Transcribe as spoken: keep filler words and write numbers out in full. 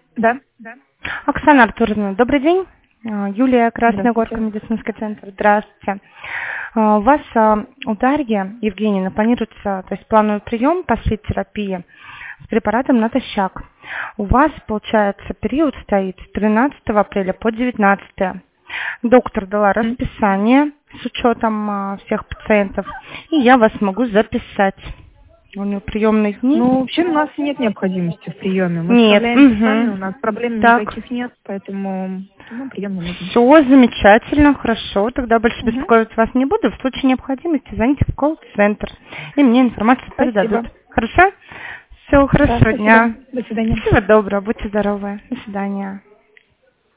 Да. Оксана Артуровна, добрый день. А, Юлия, Красная Горка, Здравствуйте. медицинский центр. Здравствуйте. А, У вас а, у Дарьи Евгеньевны планируется, то есть плановый прием после терапии с препаратом натощак. У вас, получается, период стоит с тринадцатого апреля по девятнадцатое. Доктор дала М. расписание с учетом а, всех пациентов, и я вас могу записать. У нее приемные дни. Ну, вообще у нас нет необходимости в приеме. Мы Нет. справляемся сами, у Угу. нас проблем Так. никаких нет, поэтому ну, прием не нужен. Все замечательно, хорошо. Тогда больше Угу. беспокоить вас не буду. В случае необходимости звоните в колл-центр, и мне информацию передадут. Спасибо. Хорошо? Все, Да, хорошего спасибо. дня. До свидания. Всего доброго, будьте здоровы. До свидания.